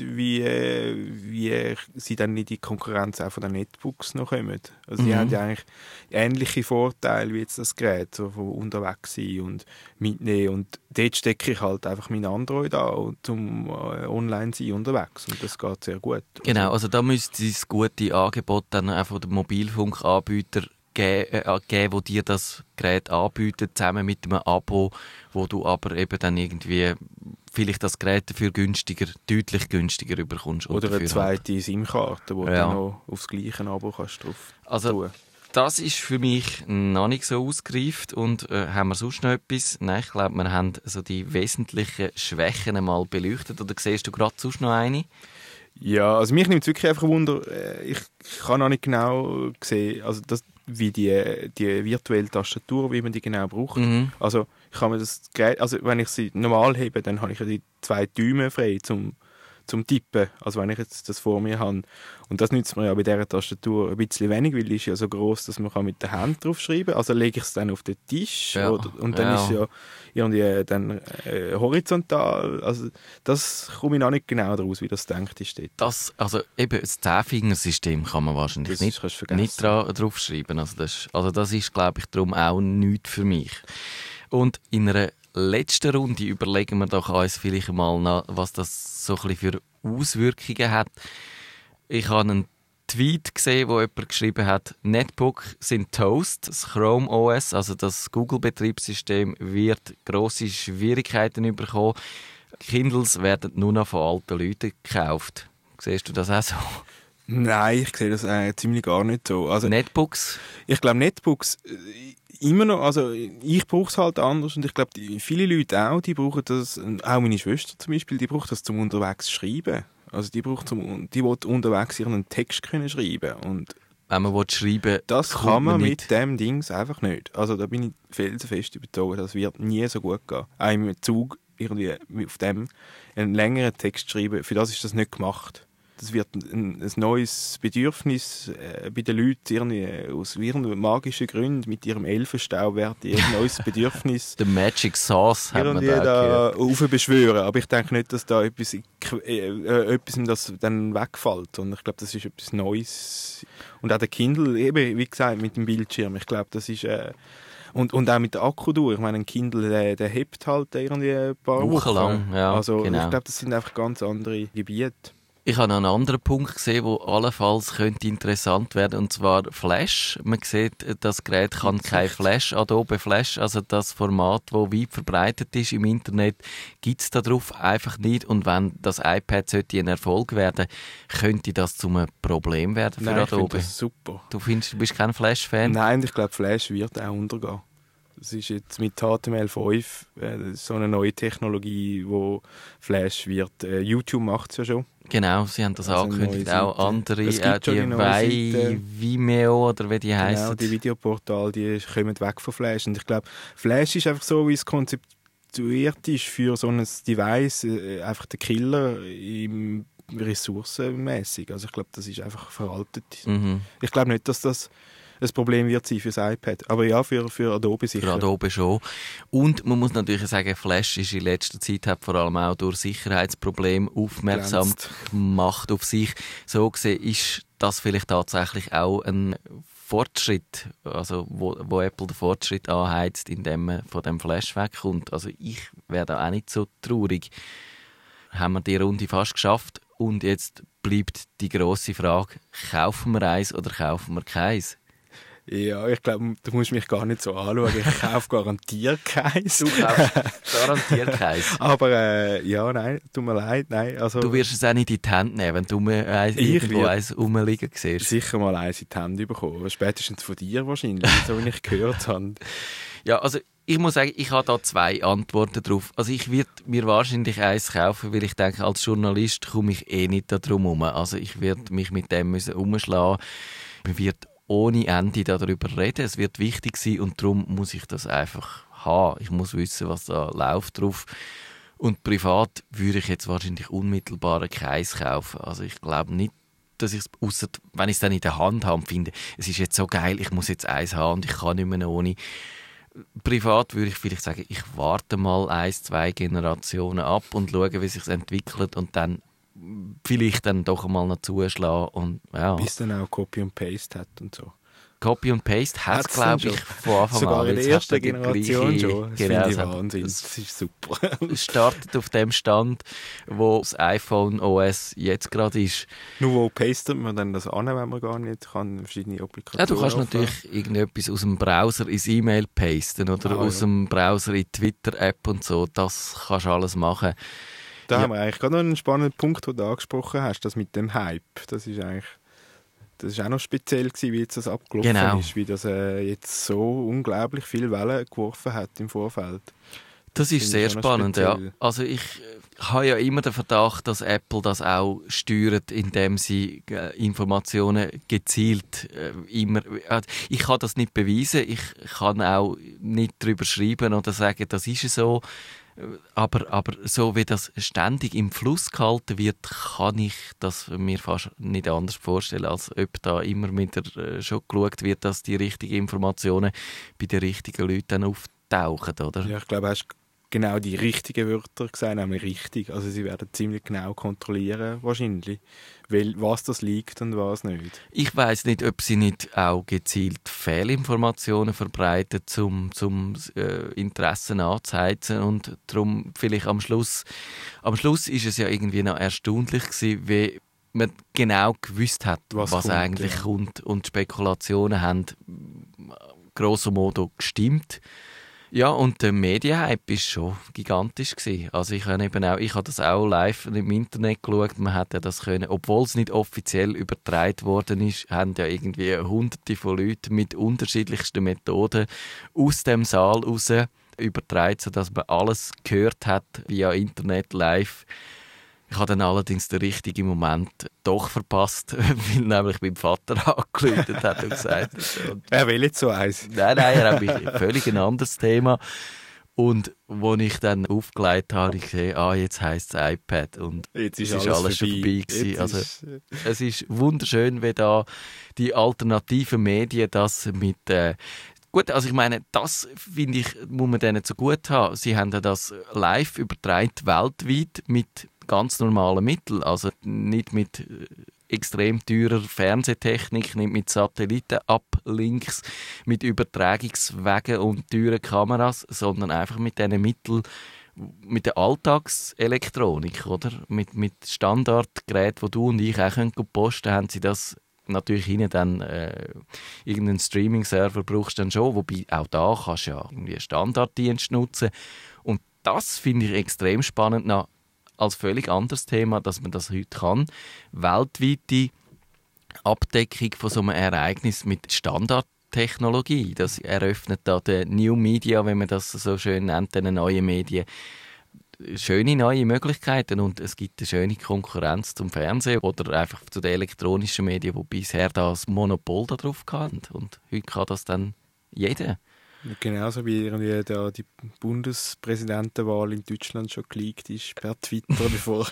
wie sie dann in die Konkurrenz auch von den Netbooks noch kommen. Also die haben ja eigentlich ähnliche Vorteile wie jetzt das Gerät, so von unterwegs sein und mitnehmen. Und dort stecke ich halt einfach mein Android an, zum online sein unterwegs. Und das geht sehr gut. Genau, also da müsste es gute Angebote dann auch von den Mobilfunkanbietern geben, wo dir das Gerät anbieten, zusammen mit einem Abo, wo du aber eben dann irgendwie vielleicht das Gerät dafür deutlich günstiger bekommst. Oder eine zweite SIM-Karte, wo du dann noch aufs gleiche Abo kannst drauf tun. Das ist für mich noch nicht so ausgereift. Und haben wir sonst noch etwas? Nein, ich glaube, wir haben so die wesentlichen Schwächen einmal beleuchtet. Oder siehst du gerade sonst noch eine? Ja, also mich nimmt es wirklich einfach Wunder. Ich kann noch nicht genau sehen, also wie die virtuelle Tastatur, wie man die genau braucht. Mhm. Also ich kann mir das Gerät, also wenn ich sie normal hebe, dann habe ich ja die 2 Däume frei zum Tippen, also wenn ich jetzt das vor mir habe. Und das nützt mir ja bei dieser Tastatur ein bisschen wenig, weil die ist ja so gross, dass man mit der Hand drauf schreiben kann. Also lege ich es dann auf den Tisch und dann ist es ja irgendwie dann horizontal. Also das komme ich noch nicht genau daraus, wie das gedacht ist dort. Das 10-Finger-System kann man wahrscheinlich nicht drauf schreiben. Also das ist, glaube ich, darum auch nichts für mich. Und in einer letzten Runde überlegen wir doch uns vielleicht mal, was das so ein bisschen für Auswirkungen hat. Ich habe einen Tweet gesehen, wo jemand geschrieben hat, Netbook sind Toast, das Chrome OS, also das Google-Betriebssystem, wird grosse Schwierigkeiten bekommen. Kindles werden nur noch von alten Leuten gekauft. Siehst du das auch so? Nein, ich sehe das ziemlich gar nicht so. Also, Netbooks? Ich glaube, Netbooks immer noch, also ich brauche es halt anders und ich glaube, viele Leute auch, die brauchen das, auch meine Schwester zum Beispiel, die braucht das zum unterwegs schreiben. Also die will unterwegs ihren Text können schreiben und wenn man schreiben will, das kann man mit dem Dings einfach nicht. Also da bin ich felsenfest überzeugt, das wird nie so gut gehen. Auch im Zug irgendwie auf dem einen längeren Text schreiben, für das ist das nicht gemacht. Das wird ein neues Bedürfnis bei den Leuten irgendwie aus irgendeinen magischen Gründen mit ihrem Elfenstaub wird ein neues Bedürfnis The Magic Sauce hat man da aufbeschwören. Aber ich denke nicht, dass da etwas das dann wegfällt. Und ich glaube, das ist etwas Neues. Und auch der Kindle, eben, wie gesagt, mit dem Bildschirm. Ich glaube, das ist... Und auch mit der Akkudauer. Ich meine, ein Kindle, der hebt halt irgendwie ein paar Wochen lang. Ja, also genau. Ich glaube, das sind einfach ganz andere Gebiete. Ich habe noch einen anderen Punkt gesehen, der allenfalls könnte interessant werden, und zwar Flash. Man sieht, das Gerät kann kein Flash, Adobe Flash, also das Format, das weit verbreitet ist im Internet, gibt es da drauf einfach nicht. Und wenn das iPad sollte ein Erfolg werden, könnte das zu einem Problem werden für Adobe. Adobe. Ich finde das super. Du bist kein Flash-Fan? Nein, ich glaube, Flash wird auch untergehen. Das ist jetzt mit HTML5 so eine neue Technologie, wo Flash wird. YouTube macht es ja schon. Genau, sie haben das angekündigt. Auch andere, die Vimeo oder wie die heißen. Genau, die Videoportale, die kommen weg von Flash. Und ich glaube, Flash ist einfach so, wie es konzeptioniert ist für so ein Device, einfach der Killer im ressourcenmäßig. Also ich glaube, das ist einfach veraltet. Mhm. Ich glaube nicht, dass das ein Problem wird sein für das iPad. Aber ja, für Adobe sicher. Für Adobe schon. Und man muss natürlich sagen, Flash ist in letzter Zeit hat vor allem auch durch Sicherheitsprobleme aufmerksam gemacht auf sich. So gesehen ist das vielleicht tatsächlich auch ein Fortschritt, also wo Apple den Fortschritt anheizt, indem man von dem Flash wegkommt. Also ich wäre da auch nicht so traurig. Haben wir die Runde fast geschafft und jetzt bleibt die grosse Frage, kaufen wir eins oder kaufen wir keins? Ja, ich glaube, du musst mich gar nicht so anschauen. Ich kaufe garantiert keins. Du kaufst garantiert keins. Aber ja, nein, tut mir leid. Nein, also, du wirst es auch nicht in die Hand nehmen, wenn du irgendwo eins rumliegen siehst. Sicher mal eins in die Hände bekommen. Spätestens von dir wahrscheinlich, so wie ich gehört habe. Ja, also ich muss sagen, ich habe da 2 Antworten drauf. Also ich werde mir wahrscheinlich eins kaufen, weil ich denke, als Journalist komme ich nicht darum herum. Also ich werde mich mit dem umschlagen. Man wird ohne Ende darüber reden. Es wird wichtig sein und darum muss ich das einfach haben. Ich muss wissen, was da läuft drauf. Und privat würde ich jetzt wahrscheinlich unmittelbar keins kaufen. Also ich glaube nicht, dass ich es, ausser wenn ich es dann in der Hand habe, finde, es ist jetzt so geil, ich muss jetzt eins haben und ich kann nicht mehr ohne. Privat würde ich vielleicht sagen, ich warte mal 1-2 Generationen ab und schaue, wie sich es entwickelt und dann vielleicht dann doch einmal noch zuschlagen. Und, ja. Bis dann auch Copy und Paste hat und so. Copy und Paste hat es, glaube ich, von Anfang sogar an. in der ersten Generation schon. Das genau, finde ich Wahnsinn. Das ist super. Es startet auf dem Stand, wo das iPhone OS jetzt gerade ist. Nur wo pastet man dann das an, wenn man gar nicht kann, verschiedene Applikationen. Ja, du kannst natürlich irgendetwas aus dem Browser ins E-Mail pasten oder aus dem Browser in die Twitter-App und so. Das kannst du alles machen. Da haben wir eigentlich gerade noch einen spannenden Punkt, den du angesprochen hast, das mit dem Hype. Das ist auch noch speziell gewesen, wie jetzt das abgelaufen ist, wie das jetzt so unglaublich viel Wellen geworfen hat im Vorfeld. Das ist sehr spannend, ja. Also ich habe ja immer den Verdacht, dass Apple das auch steuert, indem sie Informationen gezielt immer... Ich kann das nicht beweisen, ich kann auch nicht darüber schreiben oder sagen, das ist so. Aber so wie das ständig im Fluss gehalten wird, kann ich das mir fast nicht anders vorstellen, als ob da immer wieder schon geschaut wird, dass die richtigen Informationen bei den richtigen Leuten dann auftauchen, oder? Ja, ich glaube, du hast genau die richtigen Wörter gesagt, nämlich richtig. Also sie werden ziemlich genau kontrollieren, wahrscheinlich, was das liegt und was nicht. Ich weiss nicht, ob sie nicht auch gezielt Fehlinformationen verbreiten, zum Interessen anzuheizen und darum vielleicht am Schluss ist es ja irgendwie noch erstaunlich gewesen, wie man genau gewusst hat, was kommt, eigentlich kommt. Und die Spekulationen haben grosso modo gestimmt. Ja, und der Medienhype war schon gigantisch gewesen. Also ich habe das auch live im Internet geschaut. Man hat ja das können, obwohl es nicht offiziell übertragen worden ist, haben ja irgendwie Hunderte von Leuten mit unterschiedlichsten Methoden aus dem Saal raus übertragen, sodass man alles gehört hat via Internet live. Ich habe dann allerdings den richtigen Moment doch verpasst, weil nämlich mein Vater angerufen hat und gesagt hat. Er will jetzt so eins. Nein, er hat ein völlig ein anderes Thema. Und als ich dann aufgelegt habe, habe ich gesehen, jetzt heisst es iPad. Und jetzt ist alles schon vorbei gewesen. Also, es ist wunderschön, wie da die alternativen Medien das mit... Gut, also ich meine, das finde ich, muss man denen so gut haben. Sie haben ja das live übertragen, weltweit, mit ganz normalen Mitteln. Also nicht mit extrem teurer Fernsehtechnik, nicht mit Satelliten-Uplinks, mit Übertragungswegen und teuren Kameras, sondern einfach mit diesen Mitteln, mit der Alltagselektronik, oder? Mit Standardgeräten, die du und ich auch posten können, haben sie das natürlich hinten dann irgendeinen Streaming-Server brauchst du dann schon, wobei auch da kannst du ja irgendwie einen Standarddienst nutzen. Und das finde ich extrem spannend, noch als völlig anderes Thema, dass man das heute kann. Weltweite Abdeckung von so einem Ereignis mit Standardtechnologie, das eröffnet da die New Media, wenn man das so schön nennt, den neuen Medien, schöne neue Möglichkeiten und es gibt eine schöne Konkurrenz zum Fernsehen oder einfach zu den elektronischen Medien, die bisher das Monopol darauf hatten. Und heute kann das dann jeder. Genauso wie irgendwie die Bundespräsidentenwahl in Deutschland schon geleakt ist per Twitter, bevor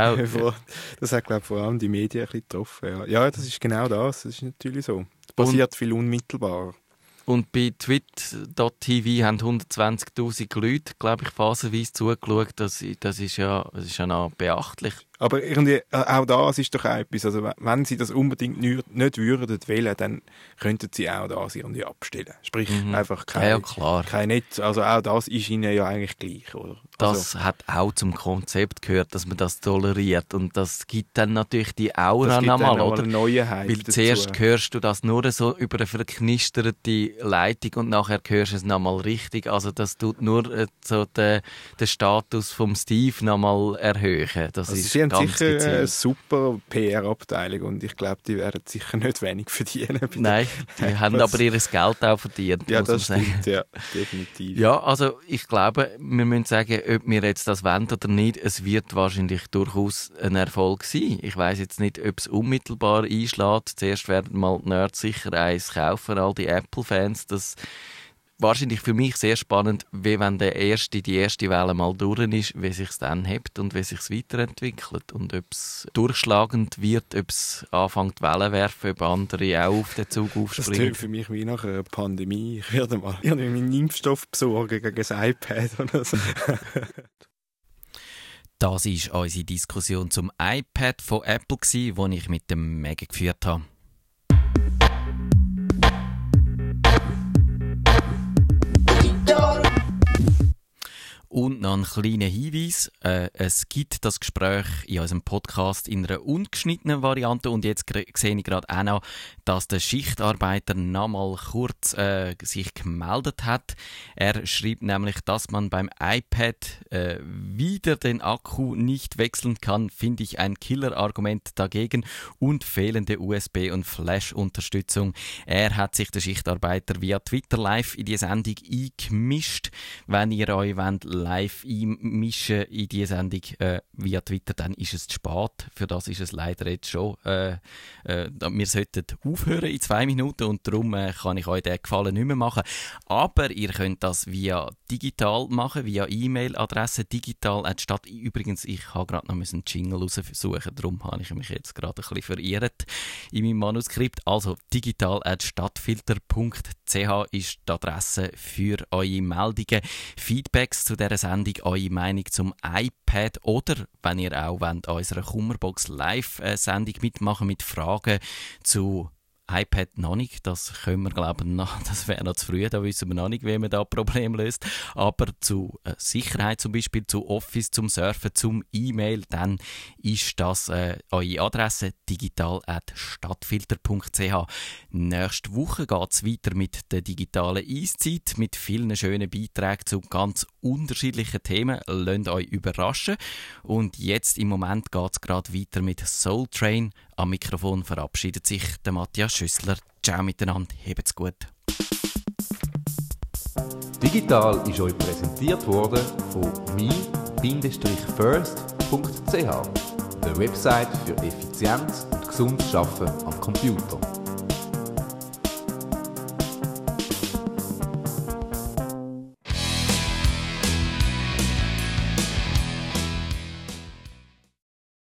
das hat, glaube ich, vor allem die Medien ein bisschen getroffen. Ja, das ist genau das. Das ist natürlich so. Es passiert viel unmittelbar. Und bei twit.tv haben 120'000 Leute, glaube ich, phasenweise zugeschaut. Das ist ja noch beachtlich. Aber irgendwie, auch das ist doch etwas. Also, wenn sie das unbedingt nicht würden wollen, dann könnten sie auch das irgendwie abstellen. Sprich, einfach kein Netz. Also auch das ist ihnen ja eigentlich gleich, oder? Das hat auch zum Konzept gehört, dass man das toleriert. Und das gibt dann natürlich die Aura nochmal, oder? Neuheit weil zuerst hörst du das nur so über eine verknisterte Leitung und nachher hörst du es nochmal richtig. Also das tut nur so den Status vom Steve nochmal erhöhen. Das ist sie haben sicher eine super PR-Abteilung und ich glaube, die werden sicher nicht wenig verdienen. Nein, die haben aber ihr Geld auch verdient. Ja, das stimmt, ja, definitiv. Ja, also ich glaube, wir müssen sagen, ob wir jetzt das wollen oder nicht, es wird wahrscheinlich durchaus ein Erfolg sein. Ich weiss jetzt nicht, ob es unmittelbar einschlägt. Zuerst werden mal die Nerds sicher eins kaufen, all die Apple-Fans. Das wahrscheinlich für mich sehr spannend, wie wenn die erste Welle mal durch ist, wie sich es dann hebt und wie sich es weiterentwickelt und ob es durchschlagend wird, ob es anfängt Wellen werfen, ob andere auch auf den Zug aufspringen. Das klingt für mich wie nach einer Pandemie. Ich werde mal meinen Impfstoff besorgen gegen das iPad oder so. Das war unsere Diskussion zum iPad von Apple, die ich mit dem Megan geführt habe. Und noch ein kleiner Hinweis. Es gibt das Gespräch in unserem Podcast in einer ungeschnittenen Variante und jetzt sehe ich gerade auch noch, dass der Schichtarbeiter noch mal kurz sich gemeldet hat. Er schreibt nämlich, dass man beim iPad wieder den Akku nicht wechseln kann, finde ich ein Killerargument dagegen und fehlende USB- und Flash-Unterstützung. Er hat sich, der Schichtarbeiter, via Twitter live in die Sendung eingemischt. Wenn ihr euch live einmischen in die Sendung via Twitter, dann ist es zu spät. Für das ist es leider jetzt schon. Wir sollten aufhören in 2 Minuten und darum kann ich euch den Gefallen nicht mehr machen. Aber ihr könnt das via digital machen, via E-Mail-Adresse digital@stadt. Übrigens, ich habe gerade noch einen Jingle raussuchen, darum habe ich mich jetzt gerade ein bisschen verirrt in meinem Manuskript. Also digital@stadtfilter.ch ist die Adresse für eure Meldungen, Feedbacks zu dieser Sendung, eure Meinung zum iPad oder, wenn ihr auch wollt, unserer Kummerbox Live-Sendung mitmachen mit Fragen zu iPad noch nicht. Das können wir, glaube ich, das wäre noch zu früh. Da wissen wir noch nicht, wie man da Problem löst. Aber zu Sicherheit zum Beispiel, zu Office, zum Surfen, zum E-Mail, dann ist das eure Adresse digital@stadtfilter.ch. Nächste Woche geht es weiter mit der digitalen Eiszeit, mit vielen schönen Beiträgen zu ganz unterschiedlichen Themen. Lasst euch überraschen. Und jetzt im Moment geht es gerade weiter mit Soul Train. Am Mikrofon verabschiedet sich der Matthias Schüssler. Ciao miteinander, habt's gut. Digital ist euch präsentiert worden von me-first.ch, der Website für effizient und gesundes Arbeiten am Computer.